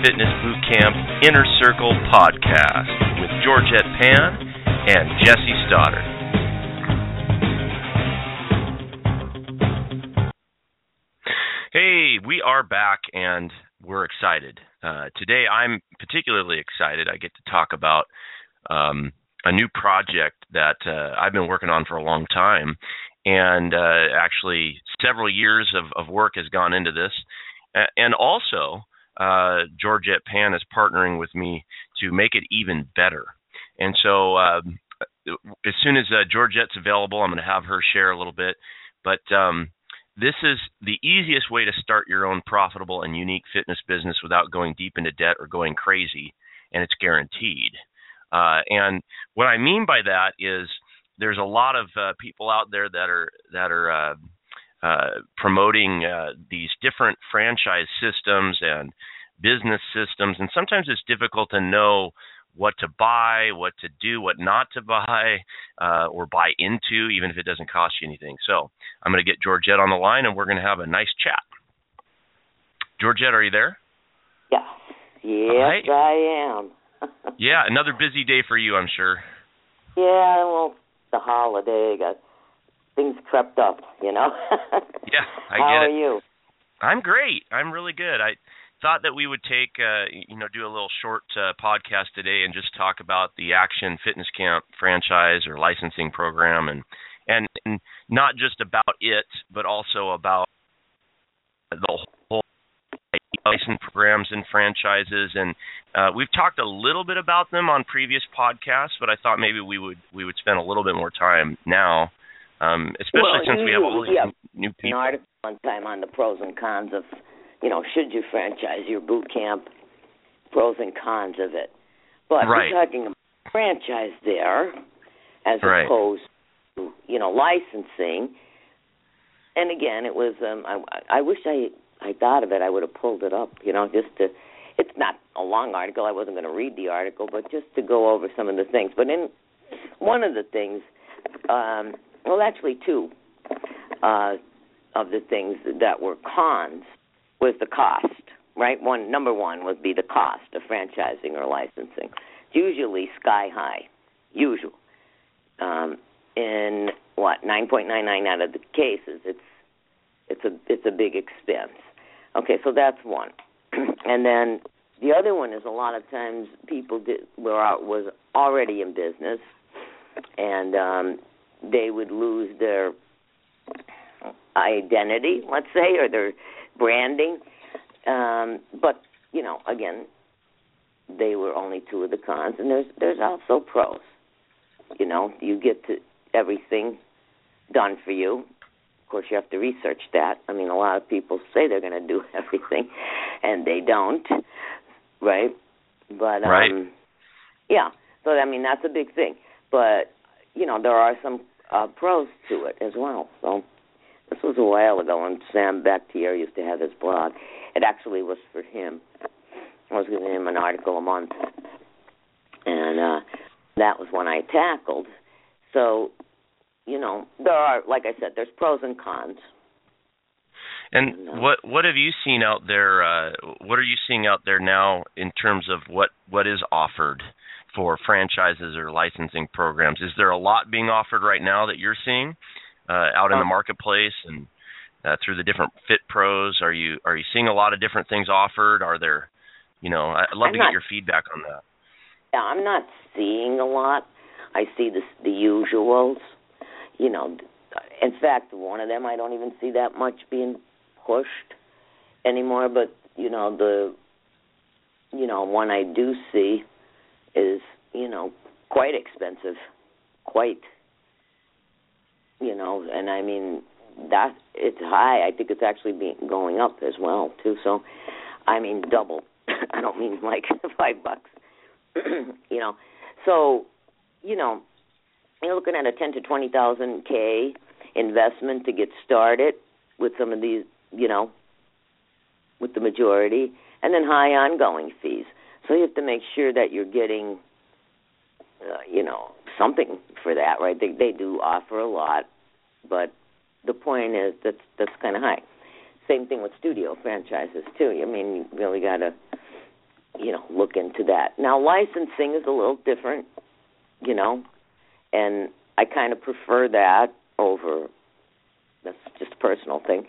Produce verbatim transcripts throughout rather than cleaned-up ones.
Fitness Bootcamp Inner Circle podcast with Georgette Pan and Jesse Stoddard. Hey, we are back and we're excited. Uh, today I'm particularly excited. I get to talk about um, a new project that uh, I've been working on for a long time. And uh, actually several years of, of work has gone into this. And also, uh, Georgette Pan is partnering with me to make it even better. And so uh, as soon as uh, Georgette's available, I'm going to have her share a little bit. But um, this is the easiest way to start your own profitable and unique fitness business without going deep into debt or going crazy, and it's guaranteed. Uh, and what I mean by that is there's a lot of uh, people out there that are that are uh, uh, promoting uh, these different franchise systems and business systems, and sometimes it's difficult to know what to buy, what to do, what not to buy, uh, or buy into, even if it doesn't cost you anything. So I'm going to get Georgette on the line, and we're going to have a nice chat. Georgette, are you there? Yes, yes, right. I am. Yeah, another busy day for you, I'm sure. Yeah, well, the holiday, got things crept up, you know. Yeah, I How get are it. you? I'm great. I'm really good. I thought that we would take, uh, you know, do a little short uh, podcast today and just talk about the Action Fitness Camp franchise or licensing program, and, and and not just about it, but also about the whole license programs and franchises. And uh, we've talked a little bit about them on previous podcasts, but I thought maybe we would we would spend a little bit more time now, um, especially well, since you, we have all these yeah, new people. An article one time on the pros and cons of, you know, should you franchise your boot camp, pros and cons of it. But right. we're talking about franchise there as right. opposed to, you know, licensing. And again, it was, um, I, I wish I, I thought of it, I would have pulled it up, you know, just to, it's not a long article, I wasn't going to read the article, but just to go over some of the things. But in one of the things, um, well, actually two uh, of the things that were cons was the cost, right? One, number one would be the cost of franchising or licensing. It's usually sky high, usual. Um, in, what, nine point nine nine out of the cases, it's it's a it's a big expense. Okay, so that's one. And then the other one is a lot of times people did, were out, was already in business, and um, they would lose their identity, let's say, or their branding. Um, but, you know, again, they were only two of the cons, and there's there's also pros. You know, you get to everything done for you. Of course, you have to research that. I mean, a lot of people say they're going to do everything, and they don't, right? But, um, right. yeah, so, I mean, that's a big thing. But, you know, there are some uh, pros to it as well. So this was a while ago when Sam Bactier used to have his blog. It actually was for him. I was giving him an article a month, and uh, that was one I tackled. So, you know, there are, like I said, there's pros and cons. And and uh, what what have you seen out there? Uh, what are you seeing out there now in terms of what, what is offered for franchises or licensing programs? Is there a lot being offered right now that you're seeing uh, out in the marketplace and uh, through the different Fit Pros? Are you are you seeing a lot of different things offered? Are there, you know, I'd love I'm to not, get your feedback on that. Yeah, I'm not seeing a lot. I see the the usuals. You know, in fact, one of them I don't even see that much being pushed anymore. But you know, the you know one I do see is you know quite expensive, quite. You know, and I mean that it's high. I think it's actually being going up as well too. So, I mean double. I don't mean like five bucks. you know, so you know. You're looking at a ten to twenty thousand K investment to get started with some of these, you know, with the majority, and then high ongoing fees. So you have to make sure that you're getting, uh, you know, something for that, right? They they do offer a lot, but the point is that's that's kind of high. Same thing with studio franchises too. I mean, you really got to you know, look into that. Now, licensing is a little different, you know, and I kind of prefer that over, that's just a personal thing,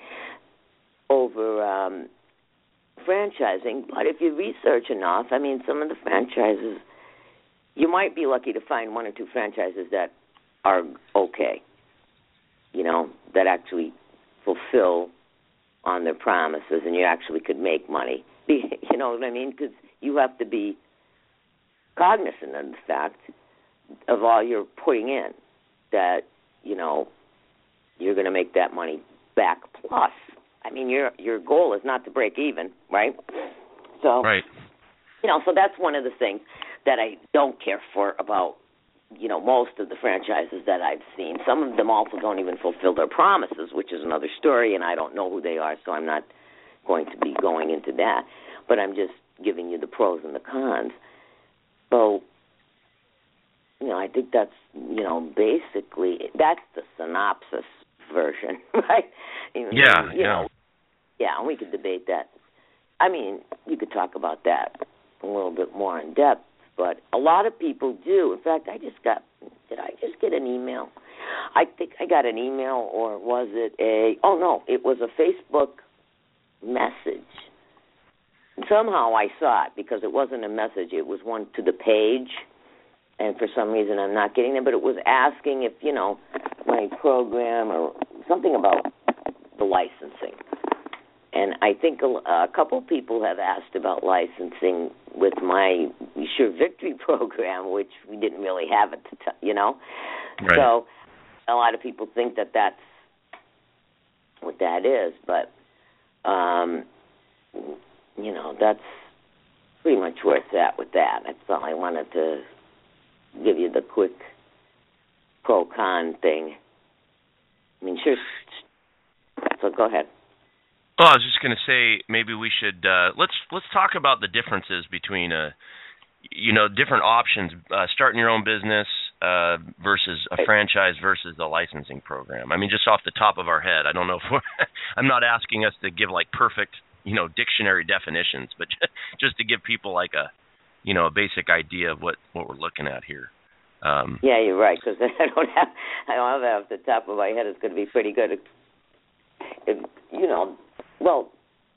over um, franchising. But if you research enough, I mean, some of the franchises, you might be lucky to find one or two franchises that are okay, you know, that actually fulfill on their promises, and you actually could make money. You know what I mean? Because you have to be cognizant of the fact of all you're putting in, that, you know, you're going to make that money back plus. I mean, your your goal is not to break even, right? So, right. You know, so that's one of the things that I don't care for about, you know, most of the franchises that I've seen. Some of them also don't even fulfill their promises, which is another story, and I don't know who they are, so I'm not going to be going into that. But I'm just giving you the pros and the cons. So, you know, I think that's, you know, basically, that's the synopsis version, right? You know, yeah, you yeah. Know, yeah, and we could debate that. I mean, you could talk about that a little bit more in depth, but a lot of people do. In fact, I just got, did I just get an email? I think I got an email, or was it a, oh, no, it was a Facebook message. Somehow I saw it because it wasn't a message. It was one to the page, and for some reason I'm not getting it, but it was asking if, you know, my program or something about the licensing. And I think a, a couple people have asked about licensing with my Sure Victory program, which we didn't really have at the time, you know. Right. So a lot of people think that that's what that is, but, um, you know, that's pretty much where it's at with that. That's all I wanted to give you, the quick pro-con thing. I mean, sure. So go ahead. Well, I was just going to say maybe we should uh, let's let's talk about the differences between a you know different options, uh, starting your own business uh, versus a right. franchise versus a licensing program. I mean, just off the top of our head, I don't know if we're, I'm not asking us to give like perfect you know dictionary definitions, but just to give people like a you know a basic idea of what, what we're looking at here. Um, yeah, you're right, because I don't have I don't have that off the top of my head. It's going to be pretty good. If, if, you know. Well,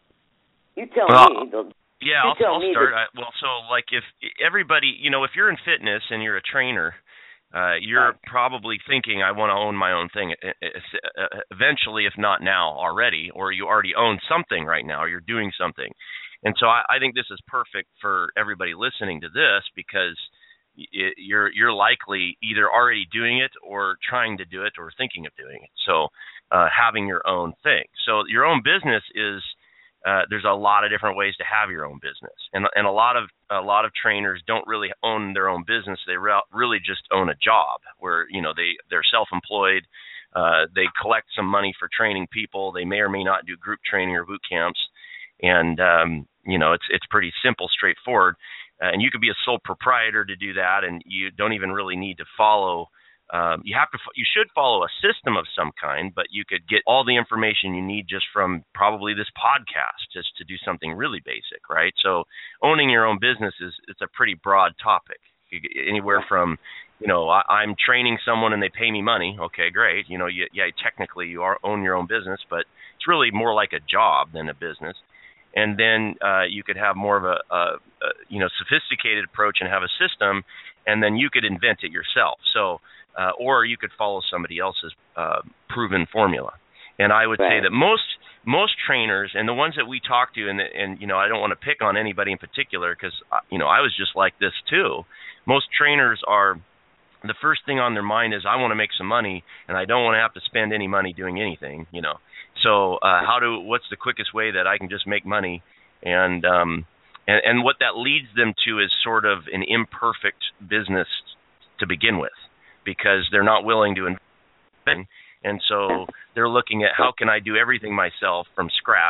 you tell well, me. The, yeah, you I'll, tell I'll me start. the, I, well, so like if everybody, you know, if you're in fitness and you're a trainer, uh, you're right. probably thinking, I want to own my own thing eventually, if not now already, or you already own something right now, or you're doing something. And so I, I think this is perfect for everybody listening to this because it, you're you're likely either already doing it or trying to do it or thinking of doing it. So Uh, having your own thing. So your own business is uh, there's a lot of different ways to have your own business, and and a lot of a lot of trainers don't really own their own business. They re- really just own a job where you know they they're self-employed. Uh, they collect some money for training people. They may or may not do group training or boot camps, and um, you know it's it's pretty simple, straightforward. Uh, and you could be a sole proprietor to do that, and you don't even really need to follow. Um, you have to, you should follow a system of some kind, but you could get all the information you need just from probably this podcast, just to do something really basic, right? So owning your own business is, it's a pretty broad topic. You get anywhere from, you know, I, I'm training someone and they pay me money. Okay, great. You know, you, yeah, technically you are own your own business, but it's really more like a job than a business. And then uh, you could have more of a, a, a, you know, sophisticated approach and have a system, and then you could invent it yourself. So Uh, or you could follow somebody else's uh, proven formula. And I would right. say that most most trainers, and the ones that we talk to, and, and you know, I don't want to pick on anybody in particular because, you know, I was just like this too. Most trainers are, the first thing on their mind is, I want to make some money, and I don't want to have to spend any money doing anything, you know. So uh, how do, what's the quickest way that I can just make money? And, um, and, and what that leads them to is sort of an imperfect business to begin with, because they're not willing to invest. And so they're looking at, how can I do everything myself from scratch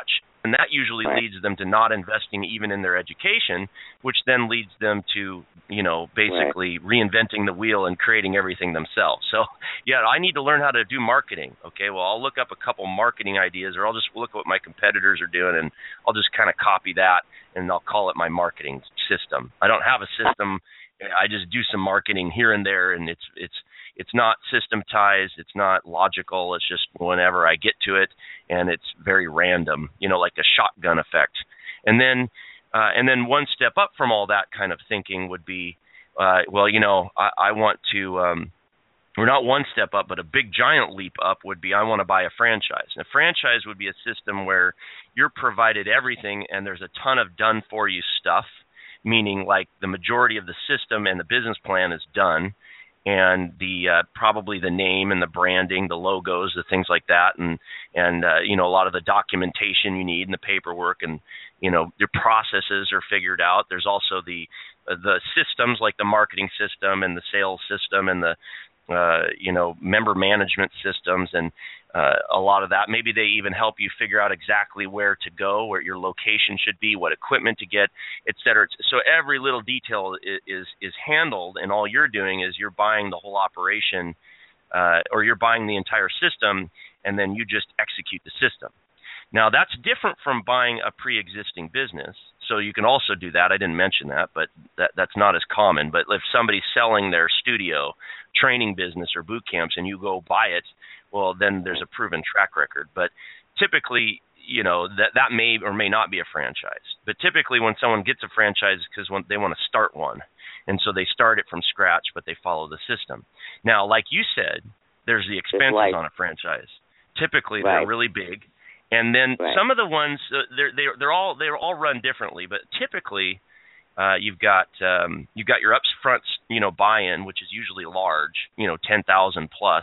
And that usually right. leads them to not investing even in their education, which then leads them to, you know, basically right. reinventing the wheel and creating everything themselves. So, yeah, I need to learn how to do marketing. Okay, well, I'll look up a couple marketing ideas, or I'll just look at what my competitors are doing, and I'll just kind of copy that, and I'll call it my marketing system. I don't have a system. I just do some marketing here and there, and it's it's it's not systematized. It's not logical. It's just whenever I get to it, and it's very random, you know, like a shotgun effect. And then, uh, and then one step up from all that kind of thinking would be, uh, well, you know, I, I want to, um, or not one step up, but a big giant leap up would be I want to buy a franchise. And a franchise would be a system where you're provided everything, and there's a ton of done-for-you stuff, meaning like the majority of the system and the business plan is done. And the uh, probably the name and the branding, the logos, the things like that, and and uh, you know, a lot of the documentation you need and the paperwork, and you know, your processes are figured out. There's also the uh, the systems like the marketing system and the sales system and the uh, you know, member management systems, and uh, a lot of that. Maybe they even help you figure out exactly where to go, where your location should be, what equipment to get, et cetera. So every little detail is is, is handled, and all you're doing is you're buying the whole operation, uh, or you're buying the entire system, and then you just execute the system. Now, that's different from buying a pre-existing business. So you can also do that. I didn't mention that, but that, that's not as common. But if somebody's selling their studio, training business, or boot camps, and you go buy it, well, then there's a proven track record. But typically, you know, that that may or may not be a franchise. But typically when someone gets a franchise, because when they want to start one. And so they start it from scratch, but they follow the system. Now, like you said, there's the expenses on a franchise. Typically, right. They're really big. And then right. some of the ones, uh, they're, they're, they're all they're all run differently. But typically, uh, you've got um, you've got your upfront, you know, buy-in, which is usually large, you know, ten thousand plus.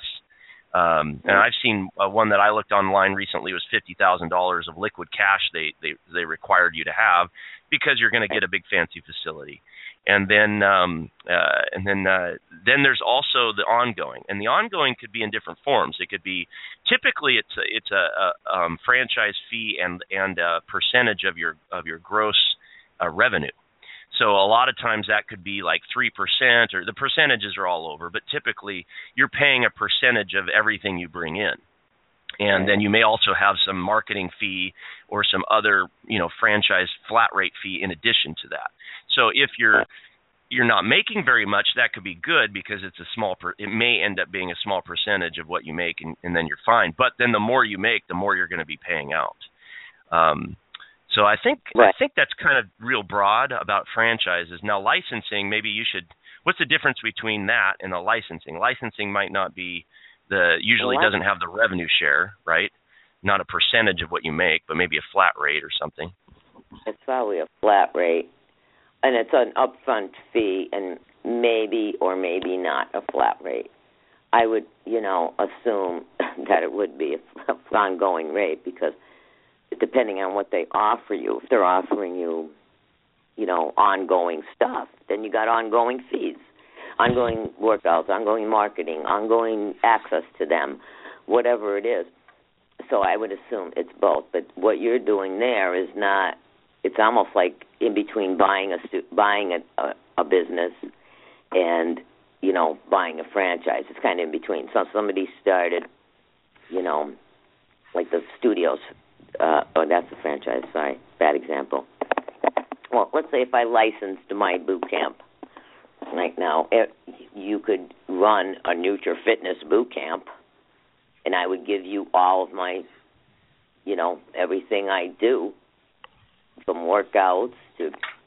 Um, and I've seen uh, one that I looked online recently was fifty thousand dollars of liquid cash they, they, they required you to have, because you're going to get a big fancy facility. And then um, uh, and then uh, then there's also the ongoing, and the ongoing could be in different forms. It could be typically it's a, it's a, a um, franchise fee and and a percentage of your of your gross uh, revenue. So a lot of times that could be like three percent, or the percentages are all over, but typically you're paying a percentage of everything you bring in. And then you may also have some marketing fee or some other, you know, franchise flat rate fee in addition to that. So if you're you're not making very much, that could be good, because it's a small per, it may end up being a small percentage of what you make, and, and then you're fine. But then the more you make, the more you're going to be paying out. Um, so I think right. I think that's kind of real broad about franchises. Now licensing, maybe you should. What's the difference between that and the licensing? Licensing might not be the usually doesn't have the revenue share, right? Not a percentage of what you make, but maybe a flat rate or something. It's probably a flat rate, and it's an upfront fee, and maybe or maybe not a flat rate. I would, you know, assume that it would be an ongoing rate, because depending on what they offer you, if they're offering you, you know, ongoing stuff, then you got ongoing fees. Ongoing workouts, ongoing marketing, ongoing access to them, whatever it is. So I would assume it's both. But what you're doing there is not. It's almost like in between buying a stu- buying a, a, a business and, you know, buying a franchise. It's kind of in between. So somebody started, you know, like the studios. Uh, oh, that's a franchise. Sorry, bad example. Well, let's say if I licensed my boot camp. Right now, it, you could run a Nutri Fitness boot camp, and I would give you all of my, you know, everything I do, from workouts to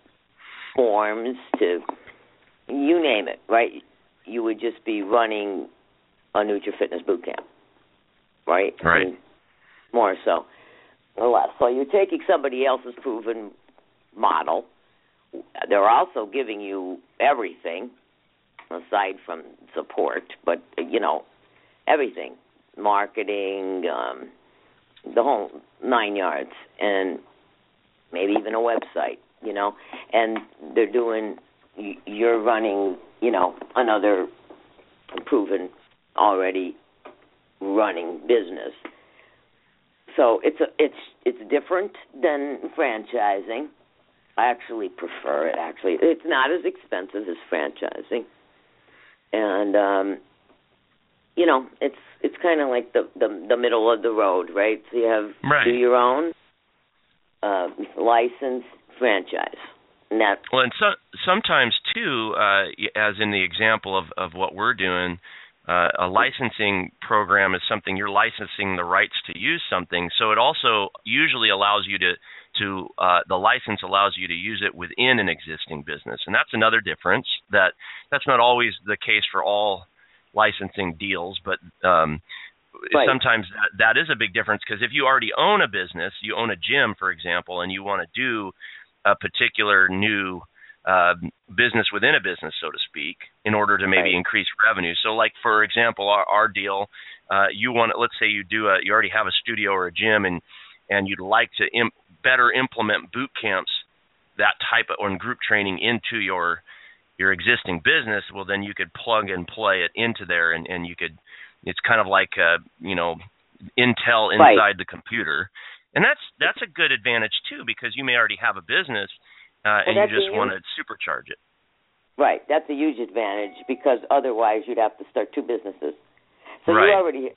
forms to you name it, right? You would just be running a Nutri Fitness boot camp, right? Right. And more so. Or less. So you're taking somebody else's proven model. They're also giving you everything aside from support, but, you know, everything, marketing, um, the whole nine yards, and maybe even a website, you know, and they're doing, you're running, you know, another proven, already running business. so it's a, it's it's different than franchising. I actually prefer it. Actually, it's not as expensive as franchising, and um, you know, it's it's kind of like the, the the middle of the road, right? So you have right. do your own uh, license, franchise. And that, well, and so, sometimes too, uh, as in the example of, of what we're doing, uh, a licensing program is something you're licensing the rights to use something. So it also usually allows you to to uh, the license allows you to use it within an existing business, and that's another difference. That that's not always the case for all licensing deals, but um, right. sometimes that, that is a big difference, because if you already own a business, you own a gym, for example, and you want to do a particular new uh, business within a business, so to speak, in order to maybe right. increase revenue. So, like for example, our, our deal, uh, you want, let's say you do a, you already have a studio or a gym, and and you'd like to imp, better implement boot camps, that type of, or group training into your your existing business. Well, then you could plug and play it into there, and, and you could. It's kind of like uh, you know, Intel inside right. the computer. And that's that's a good advantage too, because you may already have a business uh, and well, you just want to supercharge it. Right, that's a huge advantage, because otherwise you'd have to start two businesses. So right. you already,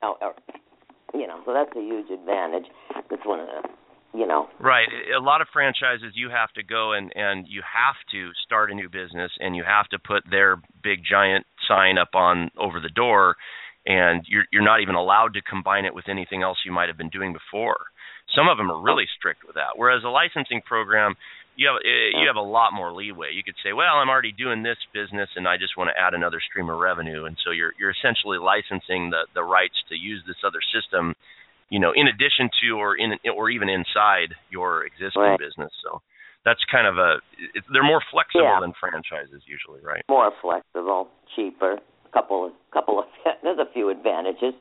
you know, so that's a huge advantage. That's one of the, you know. Right. A lot of franchises, you have to go and and you have to start a new business, and you have to put their big giant sign up on over the door, and you're you're not even allowed to combine it with anything else you might have been doing before. Some of them are really strict with that. Whereas a licensing program, you have you have a lot more leeway. You could say, well, I'm already doing this business, and I just want to add another stream of revenue. And so you're you're essentially licensing the, the rights to use this other system, you know, in addition to or in or even inside your existing right. business. So that's kind of a it, they're more flexible yeah. than franchises usually, right? More flexible, cheaper. Couple of couple of there's a few advantages,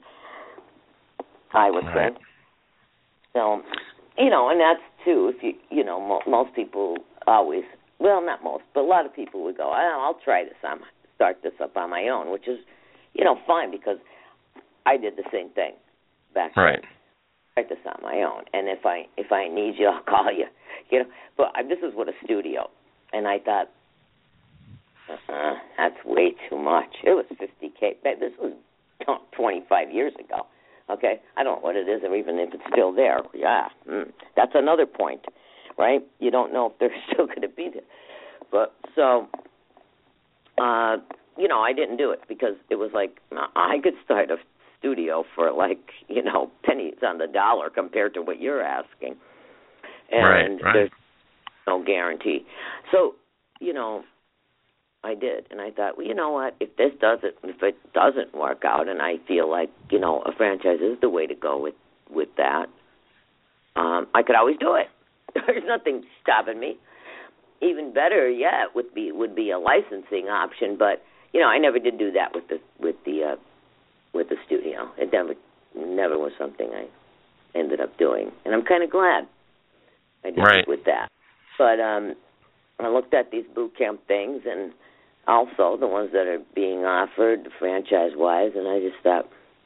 I would right. say. So, you know, and that's too, if you, you know, mo- most people always, well, not most, but a lot of people would go, oh, I'll try this on, start this up on my own, which is, you know, fine, because I did the same thing back then. Right. Start this on my own, and if I if I need you, I'll call you, you know. But I, this is with a studio, and I thought, uh-uh, that's way too much. It was fifty K. This was twenty-five years ago. Okay, I don't know what it is, or even if it's still there. Yeah, mm, that's another point, right? You don't know if they're still going to be there. But so, uh, you know, I didn't do it because it was like I could start a studio for like, you know, pennies on the dollar compared to what you're asking, and right, right. there's no guarantee. So, you know, I did, and I thought, well, you know what? If this doesn't, if it doesn't work out, and I feel like, you know, a franchise is the way to go with with that, um, I could always do it. There's nothing stopping me. Even better yet would be would be a licensing option, but you know, I never did do that with the with the uh, with the studio. It never never was something I ended up doing, and I'm kind of glad I did right. it with that. But um, I looked at these boot camp things, and also the ones that are being offered franchise-wise, and I just thought,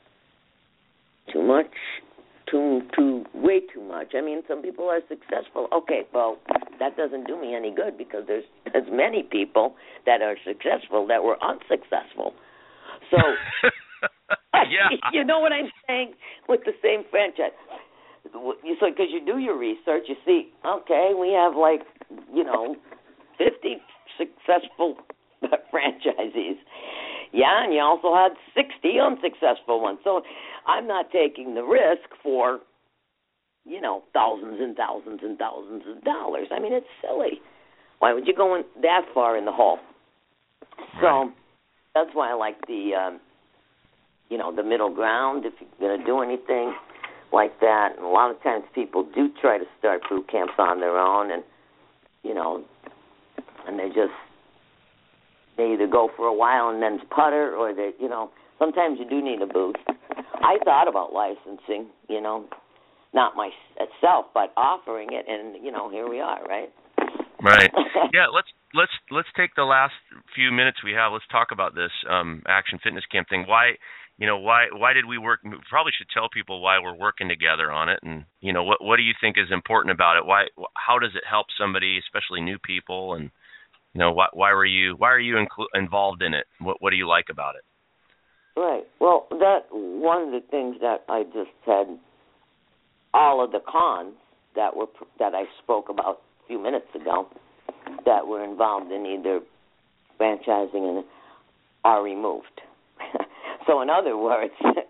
too much, too, too, way too much. I mean, some people are successful. Okay, well, that doesn't do me any good, because there's as many people that are successful that were unsuccessful. So, yeah. you know what I'm saying? With the same franchise. So, because you do your research, you see, okay, we have like, you know, fifty successful franchisees. Yeah, and you also had sixty unsuccessful ones. So I'm not taking the risk for, you know, thousands and thousands and thousands of dollars. I mean, it's silly. Why would you go in that far in the hole? So right. that's why I like the, um, you know, the middle ground, if you're going to do anything like that. And a lot of times people do try to start boot camps on their own, and, you know, and they just, they either go for a while and then putter, or they, you know, sometimes you do need a boost. I thought about licensing, you know, not myself, but offering it, and, you know, here we are, right? Right. Yeah, let's let's let's take the last few minutes we have. Let's talk about this um, Action Fitness Camp thing. Why, you know, why why did we work? We probably should tell people why we're working together on it, and you know, what what do you think is important about it? Why, how does it help somebody, especially new people, and you know, why why were you why are you inclu- involved in it? What what do you like about it? Right. Well, that one of the things that I just said, all of the cons that were that I spoke about a few minutes ago, that were involved in either franchising and are removed. So in other words,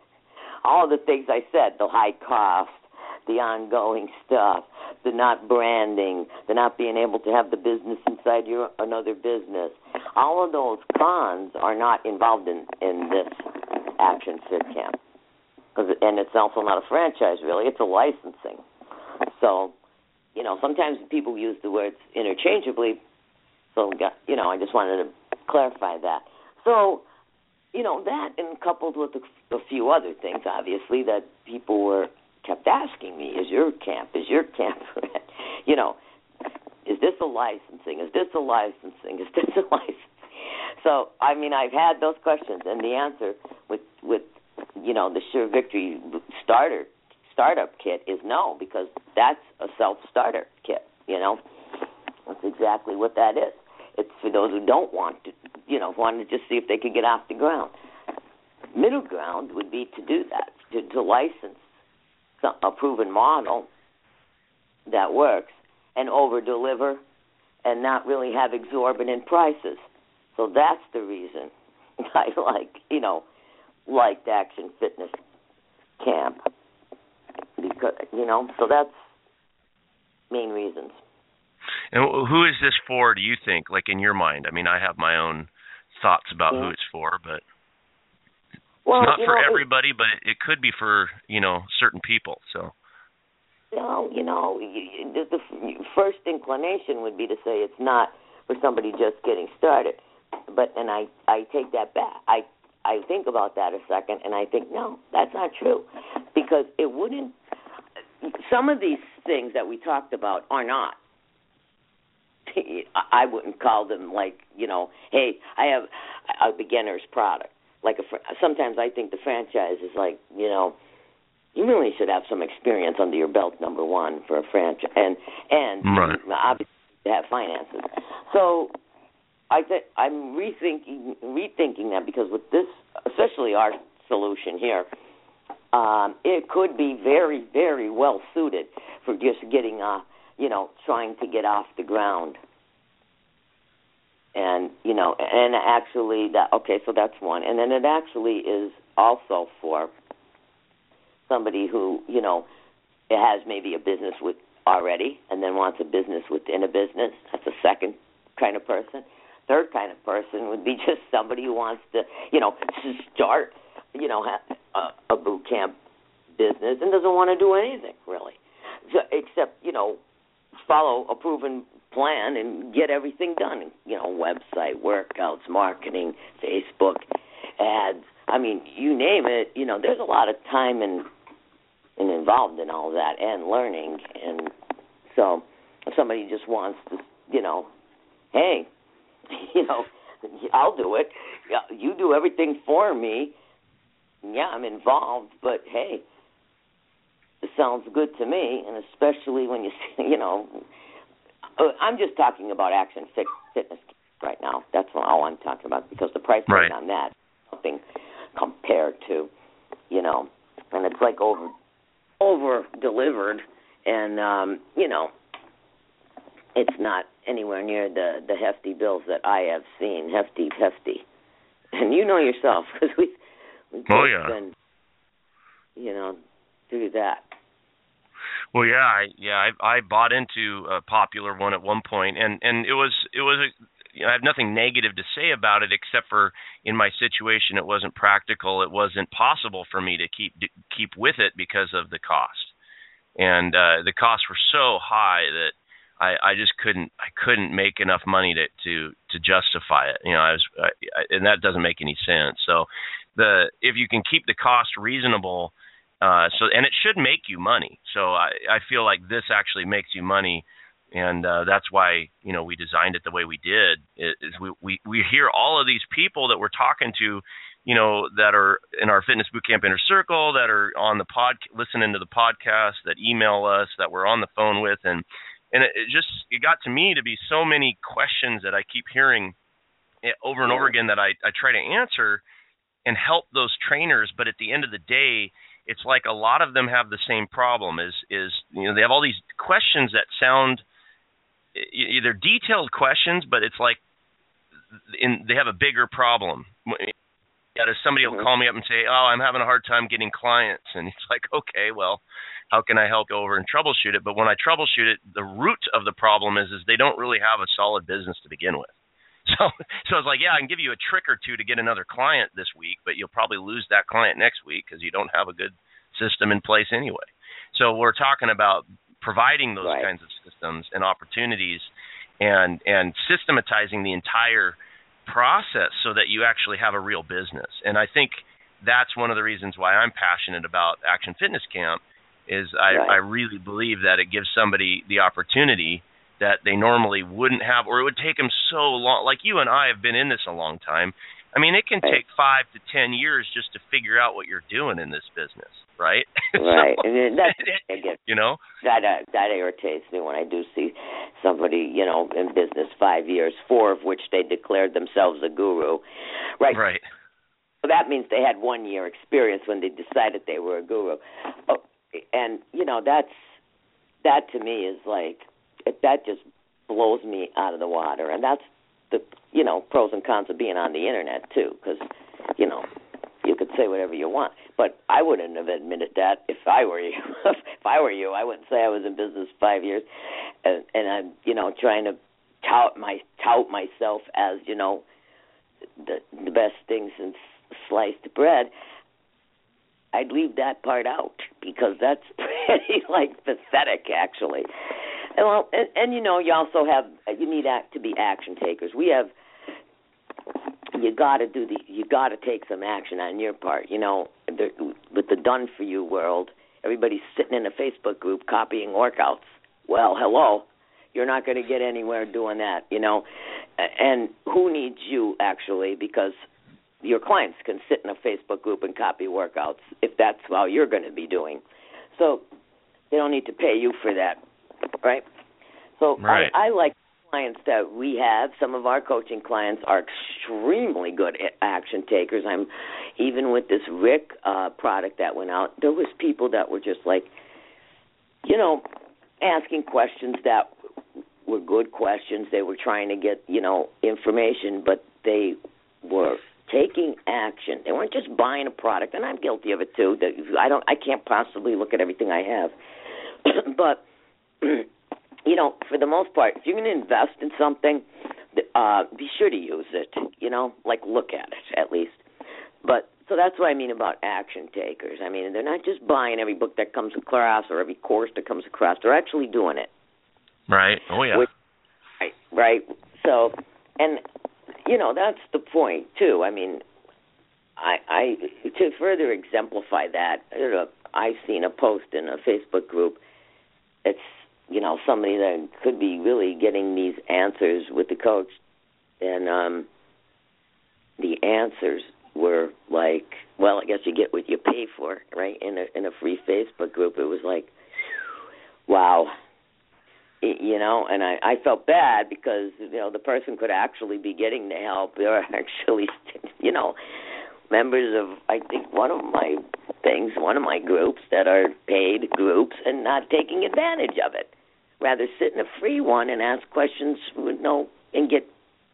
all the things I said, the high cost, the ongoing stuff, the not branding, the not being able to have the business inside your another business, all of those cons are not involved in, in this Action Fit Camp. And it's also not a franchise, really. It's a licensing. So, you know, sometimes people use the words interchangeably. So, you know, I just wanted to clarify that. So, you know, that and coupled with a, a few other things, obviously, that people were kept asking me, is your camp, is your camp, you know, is this a licensing? Is this a licensing? Is this a licensing? So, I mean, I've had those questions, and the answer with, with you know, the Sure Victory starter startup kit is no, because that's a self-starter kit, you know. That's exactly what that is. It's for those who don't want to, you know, want to just see if they could get off the ground. Middle ground would be to do that, to, to license some, a proven model that works and over-deliver and not really have exorbitant prices. So that's the reason I like, you know, liked Action Fitness Camp. Because, you know, so that's main reasons. And who is this for, do you think, like in your mind? I mean, I have my own thoughts about yeah. who it's for, but well, it's not for know, everybody, it, but it could be for, you know, certain people. So, no, you know, the, the first inclination would be to say it's not for somebody just getting started. But, and I, I take that back. I, I think about that a second, and I think, no, that's not true. Because it wouldn't, some of these things that we talked about are not. I wouldn't call them like, you know, hey, I have a beginner's product. Like a, sometimes I think the franchise is like, you know, you really should have some experience under your belt, number one, for a franchise, and and right. obviously have finances. So I th- I'm rethinking rethinking that, because with this, especially our solution here, um, it could be very, very well suited for just getting off, you know, trying to get off the ground. And, you know, and actually that, okay, so that's one. And then it actually is also for somebody who, you know, has maybe a business with already and then wants a business within a business. That's a second kind of person. Third kind of person would be just somebody who wants to, you know, start, you know, a, a boot camp business and doesn't want to do anything, really, so, except, you know, follow a proven plan and get everything done. You know, website, workouts, marketing, Facebook, ads. I mean, you name it. You know, there's a lot of time and and involved in all that and learning. And so, if somebody just wants to, you know, hey, you know, I'll do it. You do everything for me. Yeah, I'm involved, but hey, it sounds good to me, and especially when you, you know, I'm just talking about Action fit, Fitness right now. That's all I'm talking about, because the price right. on that is nothing compared to, you know, and it's like over, over delivered, and um, you know, it's not anywhere near the the hefty bills that I have seen, hefty, hefty, and you know yourself, because we, we've oh yeah, been, you know, through that. Well, yeah, I, yeah, I, I bought into a popular one at one point, and, and it was it was a, you know, I have nothing negative to say about it, except for in my situation it wasn't practical, it wasn't possible for me to keep to keep with it because of the cost, and uh, the costs were so high that I, I just couldn't I couldn't make enough money to to, to justify it. You know, I was I, I, and that doesn't make any sense. So the if you can keep the cost reasonable. Uh, so and it should make you money. So I, I feel like this actually makes you money And uh, that's why, you know, we designed it the way we did. Is we, we, we hear all of these people that we're talking to, you know, that are in our Fitness Bootcamp Inner Circle, that are on the pod, listening to the podcast, that email us, that we're on the phone with. And, and it, it just, it got to me to be so many questions that I keep hearing over and over again that I, I try to answer and help those trainers. But at the end of the day, it's like a lot of them have the same problem is, is, you know, they have all these questions that sound either detailed questions, but it's like in, they have a bigger problem. Yeah, somebody will call me up and say, oh, I'm having a hard time getting clients. And it's like, okay, well, how can I help go over and troubleshoot it? But when I troubleshoot it, the root of the problem is, is they don't really have a solid business to begin with. So so it's like, yeah, I can give you a trick or two to get another client this week, but you'll probably lose that client next week because you don't have a good system in place anyway. So we're talking about providing those right. kinds of systems and opportunities and and systematizing the entire process so that you actually have a real business. And I think that's one of the reasons why I'm passionate about Action Fitness Camp is I, right. I really believe that it gives somebody the opportunity that they normally wouldn't have, or it would take them so long. Like you and I have been in this a long time. I mean, it can right. take five to ten years just to figure out what you're doing in this business, right? Right. so, and that's, again, you know? That, uh, that irritates me when I do see somebody, you know, in business five years, four of which they declared themselves a guru. Right. Right. So that means they had one year experience when they decided they were a guru. Oh, and, you know, that's, that to me is like, It, that just blows me out of the water. And that's the, you know, pros and cons of being on the Internet, too, because, you know, you could say whatever you want. But I wouldn't have admitted that if I were you. If I were you, I wouldn't say I was in business five years and, and I'm, you know, trying to tout, my, tout myself as, you know, the, the best thing since sliced bread. I'd leave that part out because that's pretty, like, pathetic, actually. And, well, and, and, you know, you also have, you need act, to be action takers. We have, you got to do the, you got to take some action on your part. You know, the, with the done for you world, everybody's sitting in a Facebook group copying workouts. Well, hello, you're not going to get anywhere doing that, you know. And who needs you, actually, because your clients can sit in a Facebook group and copy workouts if that's how you're going to be doing. So they don't need to pay you for that. Right? So right. I, I like clients that we have. Some of our coaching clients are extremely good action takers. I'm even with this Rick uh, product that went out, there was people that were just like, you know, asking questions that were good questions. They were trying to get, you know, information, but they were taking action. They weren't just buying a product, and I'm guilty of it too. That I don't, I can't possibly look at everything I have, but you know, for the most part, if you're going to invest in something, uh, be sure to use it, you know, like look at it at least. But so that's what I mean about action takers. I mean, they're not just buying every book that comes across or every course that comes across. They're actually doing it. Right. Oh, yeah. Which, right, right. So, and, you know, that's the point, too. I mean, I, I to further exemplify that, you know, I've seen a post in a Facebook group. It's, you know, somebody that could be really getting these answers with the coach. And um, the answers were like, well, I guess you get what you pay for, right? In a in a free Facebook group, it was like, wow. It, you know, and I, I felt bad because, you know, the person could actually be getting the help. They were actually, you know, members of, I think, one of my things, one of my groups that are paid groups and not taking advantage of it. Rather sit in a free one and ask questions with no, and get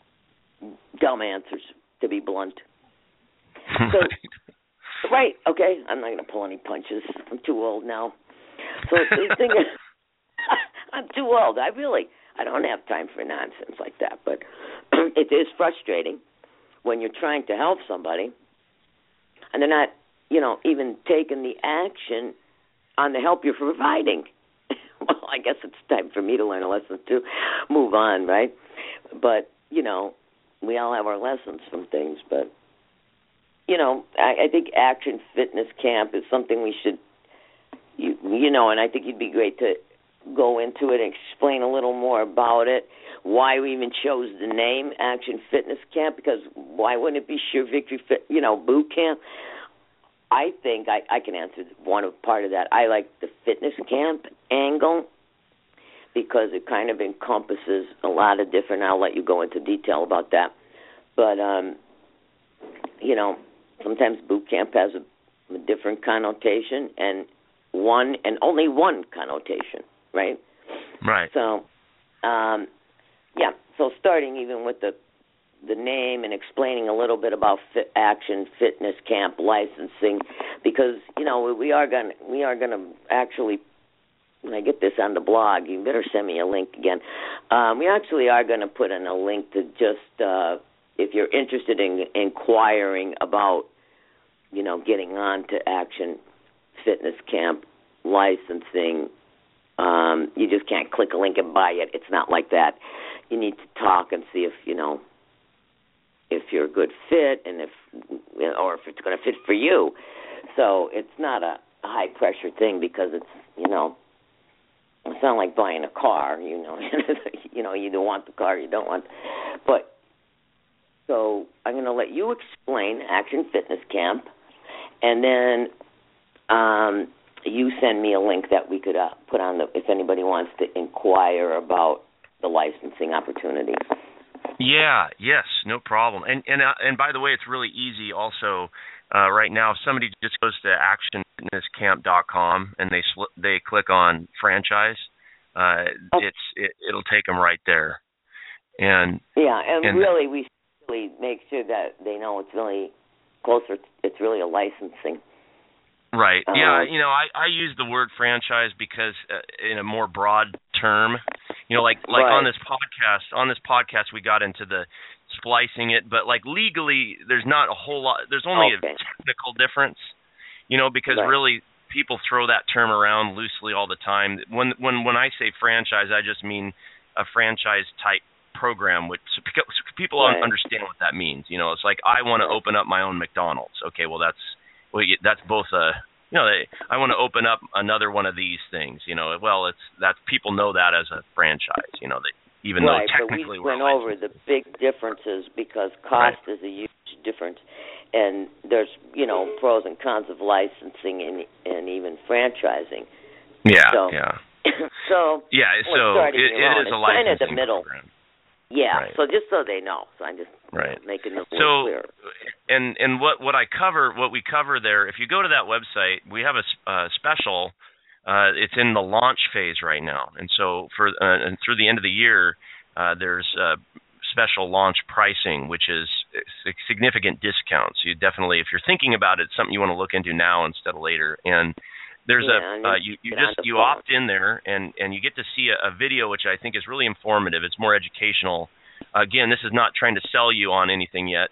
dumb answers, to be blunt. So, right, okay, I'm not going to pull any punches. I'm too old now. So the thing is, I'm too old. I really, I don't have time for nonsense like that. But it is frustrating when you're trying to help somebody and they're not, you know, even taking the action on the help you're providing. Well, I guess it's time for me to learn a lesson too. Move on, right? But, you know, we all have our lessons from things. But, you know, I, I think Action Fitness Camp is something we should, you, you know, and I think you'd be great to go into it and explain a little more about it, why we even chose the name Action Fitness Camp, because why wouldn't it be Sheer Victory Fit, you know, Boot Camp? I think I, I can answer one of, part of that. I like the fitness camp angle because it kind of encompasses a lot of different, I'll let you go into detail about that. But, um, you know, sometimes boot camp has a, a different connotation and one and only one connotation, right? Right. So, um, yeah, so starting even with the the name and explaining a little bit about fit, Action Fitness Camp licensing, because you know we are going we are going to actually, when I get this on the blog, you better send me a link again. Um, we actually are going to put in a link to just uh, if you're interested in inquiring about, you know, getting on to Action Fitness Camp licensing. Um, you just can't click a link and buy it. It's not like that. You need to talk and see if, you know, if you're a good fit and if, or if it's going to fit for you. So it's not a high pressure thing because it's, you know, it's not like buying a car, you know, you know, you either want the car or you don't want. But so I'm going to let you explain Action Fitness Camp, and then um, you send me a link that we could uh, put on the, if anybody wants to inquire about the licensing opportunity. Yeah, yes, no problem. And and uh, and by the way, it's really easy also uh, right now. If somebody just goes to action fitness camp dot com and they sl- they click on franchise, uh, oh. it's it, it'll take them right there. And yeah, and, and really we really make sure that they know it's really closer. It's really a licensing. Right. Uh, yeah, you know, I, I use the word franchise because uh, in a more broad term, you know, like like right. on this podcast, on this podcast we got into the splicing it, but like legally there's not a whole lot, there's only okay. a technical difference, you know, because right. really people throw that term around loosely all the time. When when when I say franchise, I just mean a franchise type program, which people right. understand what that means. You know, it's like I want to open up my own McDonald's. Okay, well that's Well, that's both a, you know, they, I want to open up another one of these things, you know. Well, it's that people know that as a franchise, you know, that even right, though technically but we went we're over the big differences because cost right. is a huge difference, and there's, you know, pros and cons of licensing and and even franchising. Yeah, so, yeah. so yeah, so it, it is a licensing kind of the middle. program. Yeah, right. so just so they know. So I'm just right. you know, making it so, clear. And and what, what I cover, what we cover there, if you go to that website, we have a uh, special. Uh, it's in the launch phase right now, and so for uh, and through the end of the year, uh, there's uh, special launch pricing, which is significant discounts. You definitely, if you're thinking about it, it's something you want to look into now instead of later. And there's yeah, a uh, you, you just you phone. opt in there and, and you get to see a, a video which I think is really informative. It's more educational. Again, this is not trying to sell you on anything yet,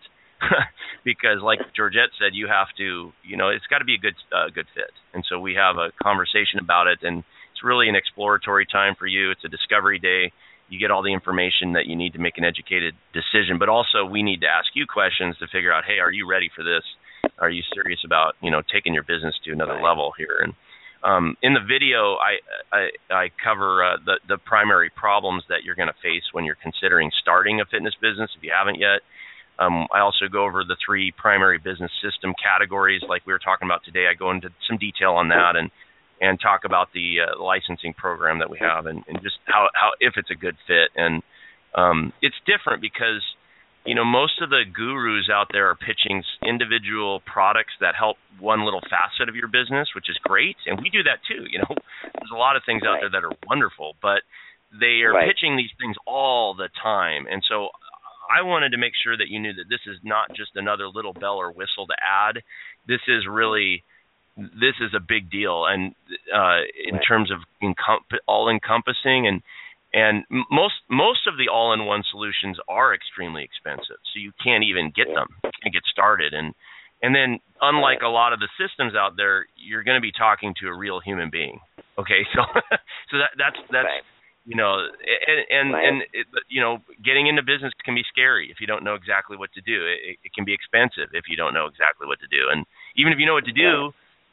because like Georgette said, you have to, you know, it's got to be a good uh, good fit. And so we have a conversation about it, and it's really an exploratory time for you. It's a discovery day. You get all the information that you need to make an educated decision, but also we need to ask you questions to figure out, hey, are you ready for this? Are you serious about, you know, taking your business to another right. level here? And Um, in the video, I I, I cover uh, the the primary problems that you're going to face when you're considering starting a fitness business if you haven't yet. Um, I also go over the three primary business system categories, like we were talking about today. I go into some detail on that and and talk about the uh, licensing program that we have and, and just how how if it's a good fit. And um, it's different because, you know, most of the gurus out there are pitching individual products that help one little facet of your business, which is great. And we do that too. You know, there's a lot of things out right. there that are wonderful, but they are right. pitching these things all the time. And so I wanted to make sure that you knew that this is not just another little bell or whistle to add. This is really, this is a big deal. And uh, in right. terms of encom- all encompassing and, And most most of the all-in-one solutions are extremely expensive, so you can't even get yeah. them. You can't get started. And and then, unlike a lot of the systems out there, you're going to be talking to a real human being. Okay, so so that that's that's right. you know, and and, right. and it, you know, getting into business can be scary if you don't know exactly what to do. It, it can be expensive if you don't know exactly what to do. And even if you know what to do,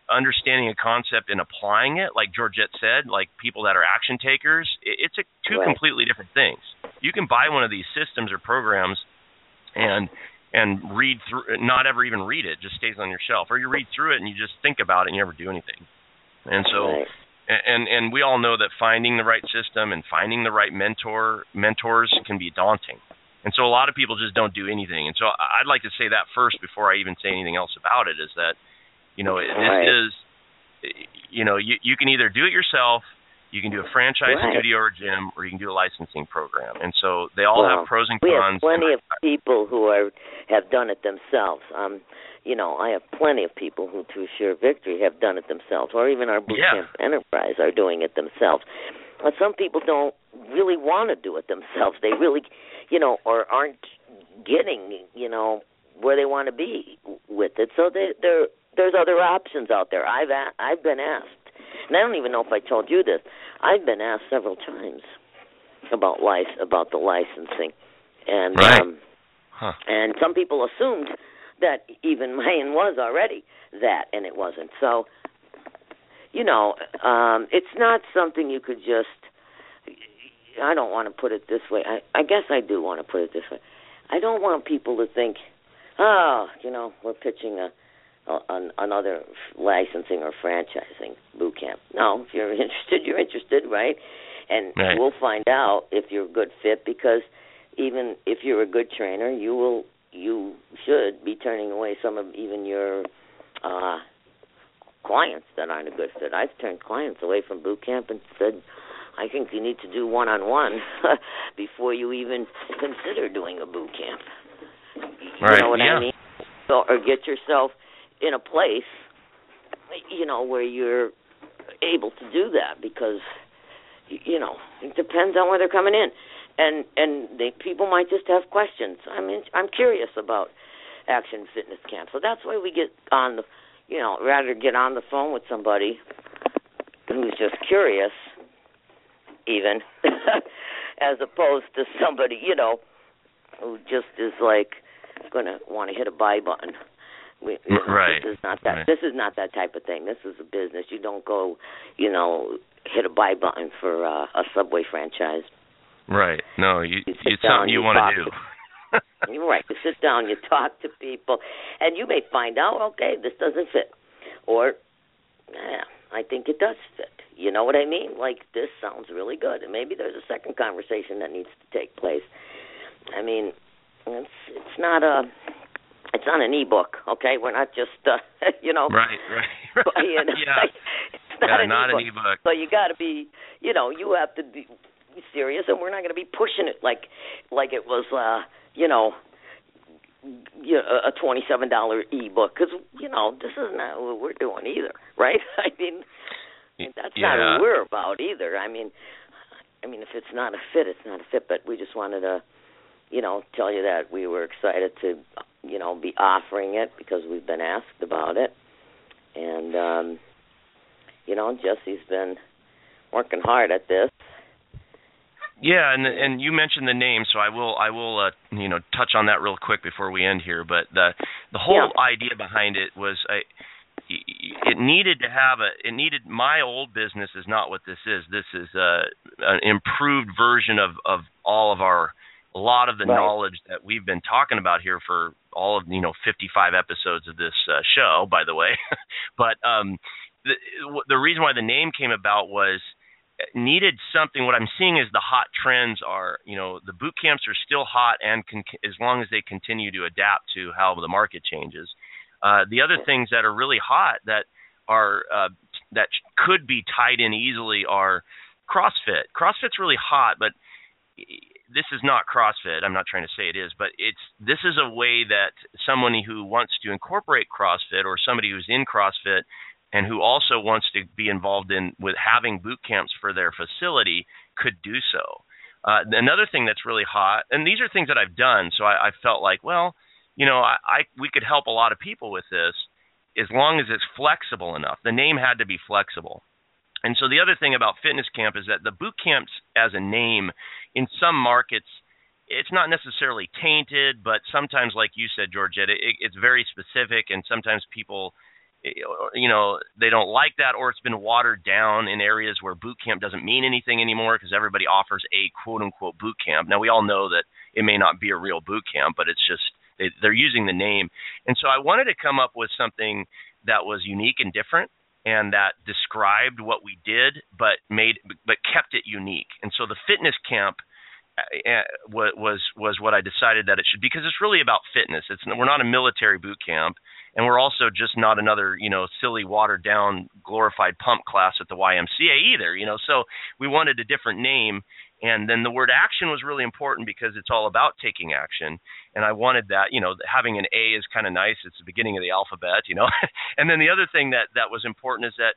understanding a concept and applying it, like Georgette said, like people that are action takers, it's a, two right. completely different things. You can buy one of these systems or programs and and read through, not ever even read it, just stays on your shelf, or you read through it and you just think about it and you never do anything. And so, right. and and we all know that finding the right system and finding the right mentor mentors can be daunting. And so a lot of people just don't do anything. And so I'd like to say that first before I even say anything else about it, is that, you know, this right. is, you know, you, you can either do it yourself, you can do a franchise right. studio or gym, or you can do a licensing program. And so they all well, have pros and we cons. We have plenty of people who are have done it themselves. Um, you know, I have plenty of people who, to assure victory, have done it themselves, or even our boot yeah. camp enterprise are doing it themselves. But some people don't really want to do it themselves. They really, you know, or aren't getting, you know, where they want to be with it. So they, there, there's other options out there. I've a, I've been asked, and I don't even know if I told you this. I've been asked several times about life, about the licensing, and right. um, huh. and some people assumed that even mine was already that, and it wasn't. So, you know, um, it's not something you could just. I don't want to put it this way. I, I guess I do want to put it this way. I don't want people to think, oh, you know, we're pitching a, a an, another licensing or franchising boot camp. No, if you're interested, you're interested, right? And right. we'll find out if you're a good fit, because even if you're a good trainer, you will you should be turning away some of even your uh, clients that aren't a good fit. I've turned clients away from boot camp and said, I think you need to do one-on-one before you even consider doing a boot camp. Right. You know what yeah. I mean? So, or get yourself in a place, you know, where you're able to do that, because, you know, it depends on where they're coming in. And and they, people might just have questions. I mean, I'm curious about Action Fitness Camp. So that's why we get on the, you know, rather get on the phone with somebody who's just curious, even, as opposed to somebody, you know, who just is like going to want to hit a buy button. We, you know, right. This is not that. Right. This is not that type of thing. This is a business. You don't go, you know, hit a buy button for uh, a Subway franchise. Right. No, you, you it's something you, you want to do. You're right. You sit down, you talk to people, and you may find out, okay, this doesn't fit, or, yeah, I think it does fit. You know what I mean? Like, this sounds really good, and maybe there's a second conversation that needs to take place. I mean, it's it's not a it's not an e-book, okay? We're not just uh, you know. Right, right. right. You know, yeah. It's not, yeah, an, not e-book. an e-book. So you got to be, you know, you have to be serious, and we're not going to be pushing it like like it was, uh, you know, a twenty-seven dollars e-book, because, you know, this is not what we're doing either, right? I mean, that's yeah. not what we're about either. I mean, I mean, if it's not a fit, it's not a fit, but we just wanted to, you know, tell you that we were excited to, you know, be offering it because we've been asked about it. And, um, you know, Jesse's been working hard at this. Yeah, and and you mentioned the name, so I will I will uh, you know touch on that real quick before we end here. But the the whole yeah. idea behind it was I, it needed to have a it needed my old business is not what this is. This is a, an improved version of, of all of our a lot of the right. knowledge that we've been talking about here for all of you know fifty-five episodes of this uh, show, by the way. But um, the the reason why the name came about was needed something. What I'm seeing is the hot trends are, you know, the boot camps are still hot, and con- as long as they continue to adapt to how the market changes. Uh, the other things that are really hot that are uh, that could be tied in easily are CrossFit. CrossFit's really hot, but this is not CrossFit. I'm not trying to say it is, but it's this is a way that someone who wants to incorporate CrossFit, or somebody who's in CrossFit and who also wants to be involved in with having boot camps for their facility, could do so. Uh, another thing that's really hot, and these are things that I've done, so I, I felt like, well, you know, I, I we could help a lot of people with this as long as it's flexible enough. The name had to be flexible. And so the other thing about fitness camp is that the boot camps as a name, in some markets, it's not necessarily tainted, but sometimes, like you said, Georgette, it, it's very specific, and sometimes people you know, they don't like that, or it's been watered down in areas where boot camp doesn't mean anything anymore because everybody offers a quote-unquote boot camp. Now, we all know that it may not be a real boot camp, but it's just they, they're using the name. And so I wanted to come up with something that was unique and different and that described what we did but made but kept it unique. And so the fitness camp was was what I decided that it should be, because it's really about fitness. It's we're not a military boot camp, and we're also just not another, you know, silly watered down glorified pump class at the Y M C A either, you know. So we wanted a different name, and then the word action was really important because it's all about taking action. And I wanted that, you know, having an A is kind of nice. It's the beginning of the alphabet, you know. And then the other thing that that was important is that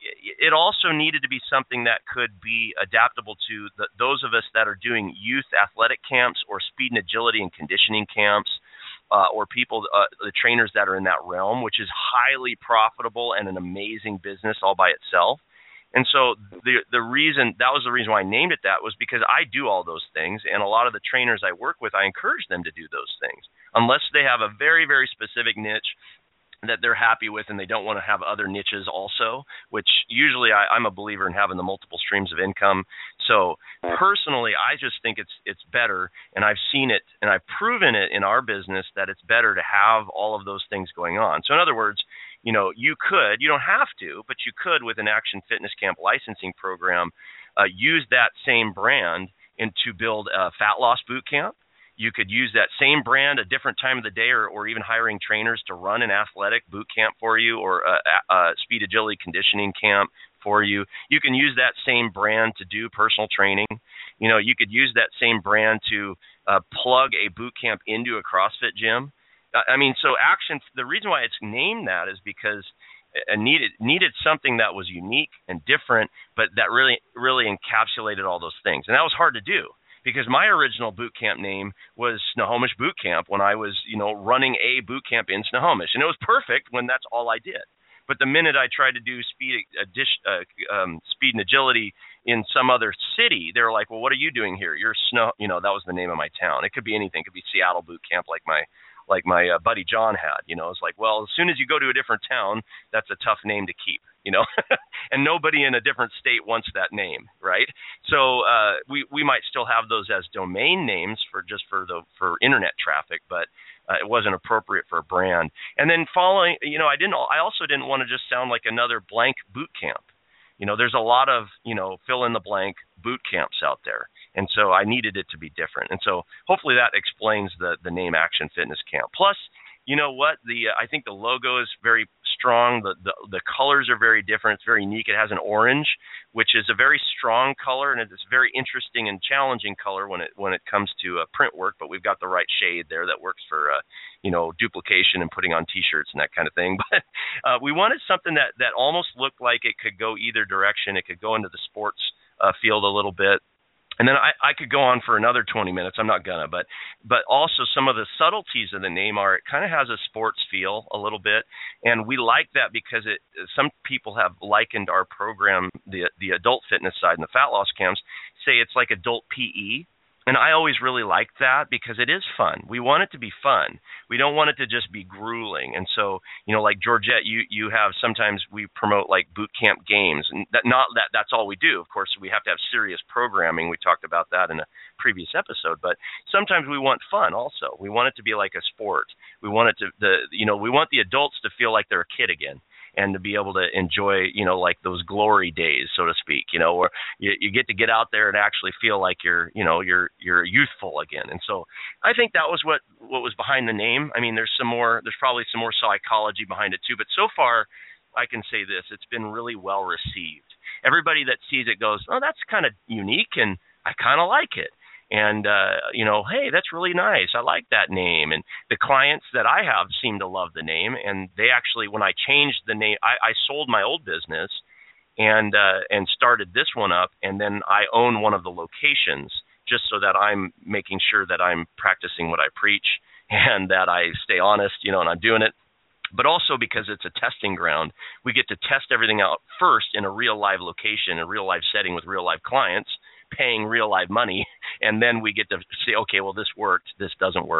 it also needed to be something that could be adaptable to the, those of us that are doing youth athletic camps or speed and agility and conditioning camps, uh, or people, uh, the trainers that are in that realm, which is highly profitable and an amazing business all by itself. And so the the reason, that was the reason why I named it that, was because I do all those things, and a lot of the trainers I work with, I encourage them to do those things, unless they have a very, very specific niche that they're happy with and they don't want to have other niches also, which usually I, I'm a believer in having the multiple streams of income. So personally, I just think it's it's better, and I've seen it and I've proven it in our business that it's better to have all of those things going on. So in other words, you know, you could, you don't have to, but you could with an Action Fitness Camp licensing program, uh, use that same brand and to build a fat loss boot camp. You could use that same brand a different time of the day, or, or even hiring trainers to run an athletic boot camp for you, or a, a speed agility conditioning camp for you. You can use that same brand to do personal training. You know, you could use that same brand to uh, plug a boot camp into a CrossFit gym. I mean, so Action, the reason why it's named that is because it needed needed something that was unique and different, but that really really encapsulated all those things. And that was hard to do, because my original boot camp name was Snohomish Boot Camp when I was, you know, running a boot camp in Snohomish, and it was perfect when that's all I did. But the minute I tried to do speed, uh, um, speed and agility in some other city, they were like, "Well, what are you doing here? You're Snow," you know, that was the name of my town. It could be anything. It could be Seattle Boot Camp, like my like my uh, buddy John had. You know, it's like, well, as soon as you go to a different town, that's a tough name to keep. You know, and nobody in a different state wants that name, right? So uh, we we might still have those as domain names for just for the for internet traffic, but uh, it wasn't appropriate for a brand. And then following, you know, I didn't. I also didn't want to just sound like another blank boot camp. You know, there's a lot of, you know, fill in the blank boot camps out there, and so I needed it to be different. And so hopefully that explains the the name Action Fitness Camp. Plus, you know what? The uh, I think the logo is very strong. The, the the colors are very different. It's very unique. It has an orange, which is a very strong color, and it's a very interesting and challenging color when it when it comes to uh, print work. But we've got the right shade there that works for uh, you know, duplication and putting on T-shirts and that kind of thing. But uh, we wanted something that that almost looked like it could go either direction. It could go into the sports uh, field a little bit. And then I, I could go on for another twenty minutes. I'm not gonna, but but also some of the subtleties of the name are, it kind of has a sports feel a little bit, and we like that because it. Some people have likened our program, the the adult fitness side and the fat loss camps, say it's like adult P E. And I always really liked that because it is fun. We want it to be fun. We don't want it to just be grueling. And so, you know, like Georgette, you you have sometimes we promote like boot camp games, and that not that that's all we do. Of course, we have to have serious programming. We talked about that in a previous episode. But sometimes we want fun also. We want it to be like a sport. We want it to the you know we want the adults to feel like they're a kid again, and to be able to enjoy, you know, like those glory days, so to speak, you know, where you, you get to get out there and actually feel like you're, you know, you're you're youthful again. And so I think that was what, what was behind the name. I mean, there's some more, there's probably some more psychology behind it too. But so far, I can say this, it's been really well received. Everybody that sees it goes, oh, that's kind of unique, and I kind of like it. And, uh, you know, hey, that's really nice. I like that name. And the clients that I have seem to love the name. And they actually, when I changed the name, I, I sold my old business and uh, and started this one up. And then I own one of the locations just so that I'm making sure that I'm practicing what I preach and that I stay honest, you know, and I'm doing it. But also because it's a testing ground, we get to test everything out first in a real live location, a real live setting with real live clients, paying real live money, and then we get to say, okay, well, this worked, this doesn't work,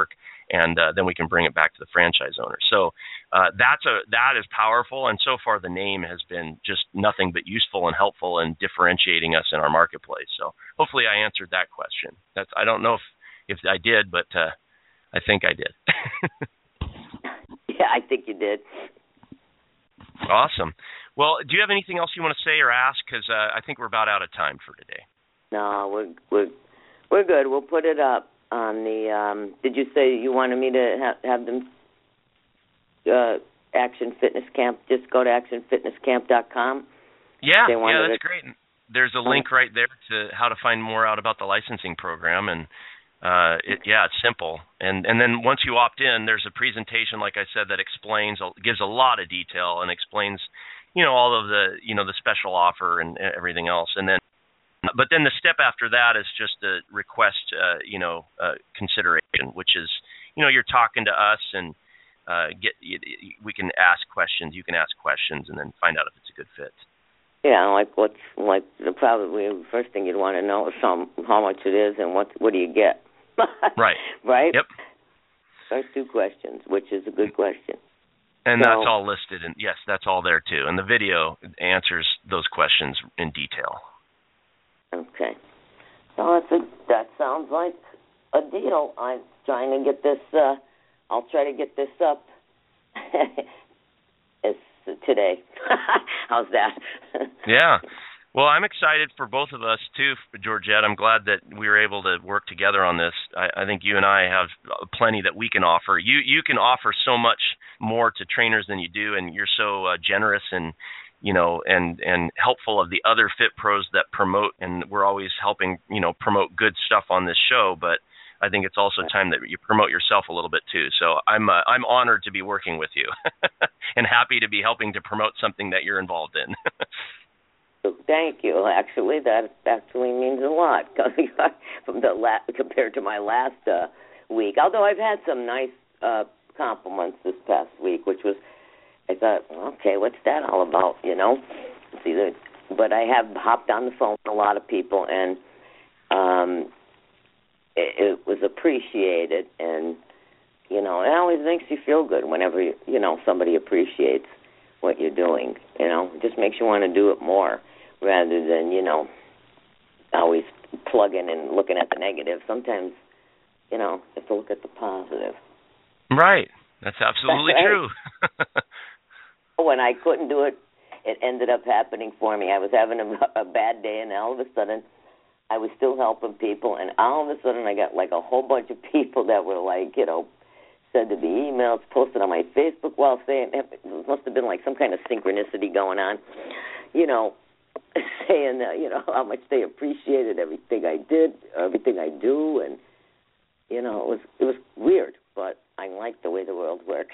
and uh, then we can bring it back to the franchise owner. So uh, that's a that is powerful, and so far the name has been just nothing but useful and helpful in differentiating us in our marketplace. So hopefully I answered that question. That's I don't know if, if I did, but uh, I think I did. Yeah, I think you did. Awesome. Well, do you have anything else you want to say or ask? Because uh, I think we're about out of time for today. No, we're we're we're good. We'll put it up on the. Um, did you say you wanted me to ha- have them? Uh, Action Fitness Camp. Just go to action fitness camp dot com. Yeah, yeah, that's to... great. There's a link right there to how to find more out about the licensing program, and uh, it, yeah, it's simple. And and then once you opt in, there's a presentation, like I said, that explains, gives a lot of detail and explains, you know, all of the, you know, the special offer and everything else. And then, but then the step after that is just a request, uh, you know, uh, consideration, which is, you know, you're talking to us and uh, get we can ask questions. You can ask questions and then find out if it's a good fit. Yeah, like what's like the probably the first thing you'd want to know is some how much it is and what what do you get. Right. Right. Yep. First two questions, which is a good question. And so, that's all listed, and yes, that's all there too. And the video answers those questions in detail. Okay. So that's a, that sounds like a deal. I'm trying to get this. Uh, I'll try to get this up as today. How's that? Yeah. Well, I'm excited for both of us too, Georgette. I'm glad that we were able to work together on this. I, I think you and I have plenty that we can offer. You you can offer so much more to trainers than you do, and you're so uh, generous and you know and and helpful of the other Fit Pros that promote. And we're always helping you know promote good stuff on this show, but I think it's also time that you promote yourself a little bit too. So I'm uh, I'm honored to be working with you, and happy to be helping to promote something that you're involved in. Thank you. Actually, that actually means a lot from the la- compared to my last uh, week. Although I've had some nice uh, compliments this past week, which was I thought, okay, what's that all about? You know, see, but I have hopped on the phone with a lot of people, and um, it, it was appreciated, and you know, it always makes you feel good whenever you, you know somebody appreciates what you're doing. You know, it just makes you want to do it more rather than, you know, always plugging and looking at the negative. Sometimes, you know, you have to look at the positive. Right. That's absolutely That's right. true. When I couldn't do it, it ended up happening for me. I was having a, a bad day, and all of a sudden, I was still helping people, and all of a sudden, I got like a whole bunch of people that were like, you know, sending me emails, posted on my Facebook while saying, it must have been like some kind of synchronicity going on, you know, saying, uh, you know, how much they appreciated everything I did, everything I do, and, you know, it was it was weird, but I like the way the world works.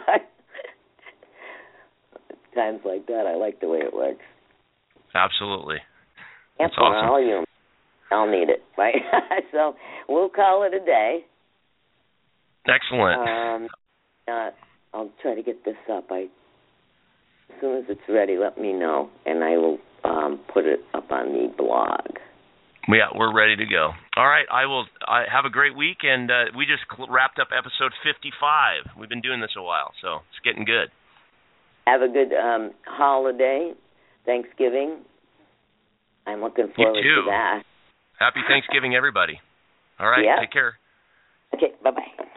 Times like that, I like the way it works. Absolutely. That's awesome. All you, I'll need it, right? So we'll call it a day. Excellent. Um, uh, I'll try to get this up. I, as soon as it's ready, let me know, and I will um, put it up on the blog. Yeah, we're ready to go. All right, I will. I have a great week, and uh, we just cl- wrapped up episode fifty-five. We've been doing this a while, so it's getting good. Have a good um, holiday, Thanksgiving. I'm looking forward you too. to that. Happy Thanksgiving, everybody. All right, yeah. Take care. Okay, bye-bye.